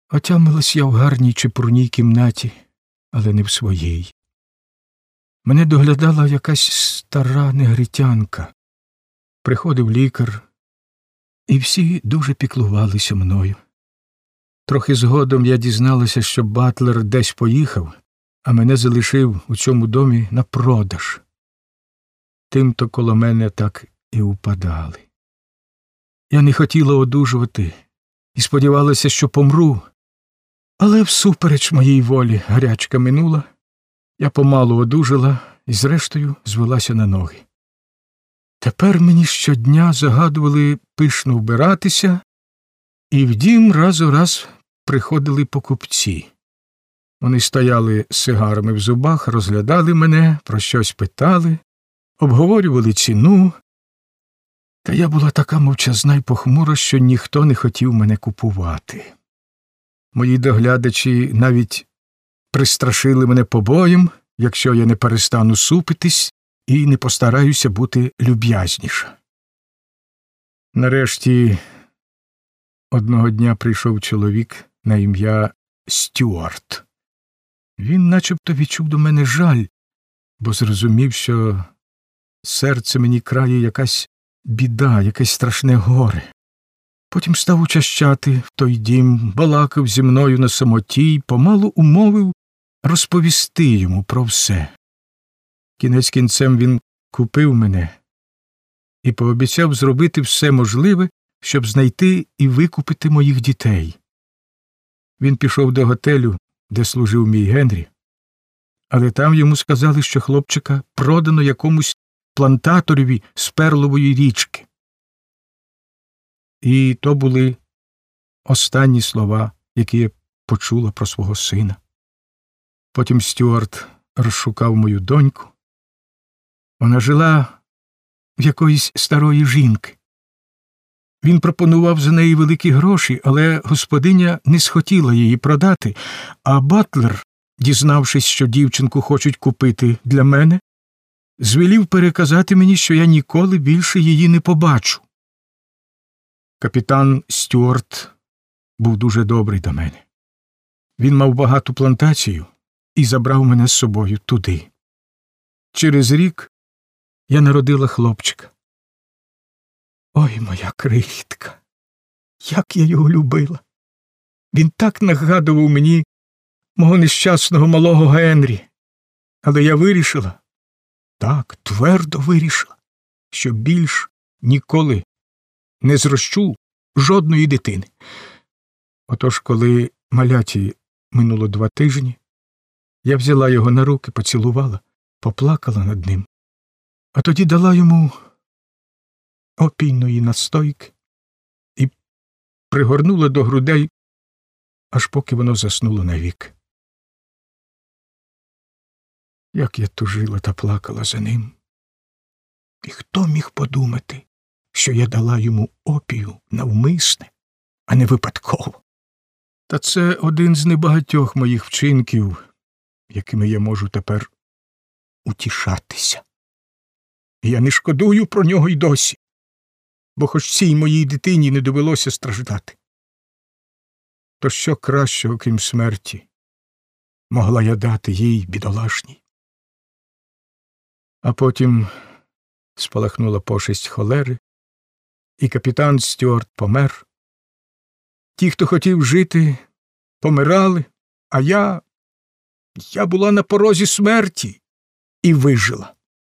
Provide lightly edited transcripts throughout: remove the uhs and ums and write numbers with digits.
Отямилась я в гарній чепурній кімнаті, але не в своїй. Мене доглядала якась стара негритянка. Приходив лікар, і всі дуже піклувалися мною. Трохи згодом я дізналася, що батлер десь поїхав, а мене залишив у цьому домі на продаж. Тимто коло мене так і упадали. Я не хотіла одужувати і сподівалася, що помру. Але всупереч моїй волі гарячка минула, я помалу одужала і зрештою звелася на ноги. Тепер мені щодня загадували пишно вбиратися, і в дім раз у раз приходили покупці. Вони стояли з сигарами в зубах, розглядали мене, про щось питали, обговорювали ціну. Та я була така мовчазна й похмура, що ніхто не хотів мене купувати. Мої доглядачі навіть пристрашили мене побоєм, якщо я не перестану супитись і не постараюся бути люб'язніша. Нарешті одного дня прийшов чоловік на ім'я Стюарт. Він начебто відчув до мене жаль, бо зрозумів, що серце мені крає якась біда, якесь страшне горе. Потім став учащати в той дім, балакав зі мною на самоті й помалу умовив розповісти йому про все. Кінець кінцем він купив мене і пообіцяв зробити все можливе, щоб знайти і викупити моїх дітей. Він пішов до готелю, де служив мій Генрі, але там йому сказали, що хлопчика продано якомусь плантаторові з Перлової річки. І то були останні слова, які я почула про свого сина. Потім Стюарт розшукав мою доньку. Вона жила в якоїсь старої жінки. Він пропонував за неї великі гроші, але господиня не схотіла її продати, а батлер, дізнавшись, що дівчинку хочуть купити для мене, звелів переказати мені, що я ніколи більше її не побачу. Капітан Стюарт був дуже добрий до мене. Він мав багату плантацію і забрав мене з собою туди. Через рік я народила хлопчика. Ой, моя крихітка, як я його любила. Він так нагадував мені мого нещасного малого Генрі. Але я вирішила, так, твердо вирішила, що більш ніколи не зрощу жодної дитини. Отож, коли маляті минуло 2 тижні, я взяла його на руки, поцілувала, поплакала над ним, а тоді дала йому опійної настойки і пригорнула до грудей, аж поки воно заснуло навік. Як я тужила та плакала за ним. І хто міг подумати, що я дала йому опію навмисне, а не випадково? Та це один з небагатьох моїх вчинків, якими я можу тепер утішатися. І я не шкодую про нього й досі, бо хоч цій моїй дитині не довелося страждати. То що кращого, крім смерті, могла я дати їй, бідолашній? А потім спалахнула пошесть холери, і капітан Стюарт помер. Ті, хто хотів жити, помирали, а я була на порозі смерті і вижила.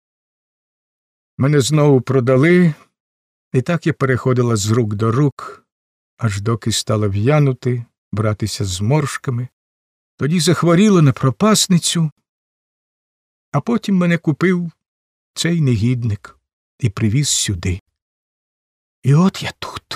Мене знову продали, і так я переходила з рук до рук, аж доки стала в'янути, братися з зморшками. Тоді захворіла на пропасницю, а потім мене купив цей негідник і привіз сюди. І от я тут.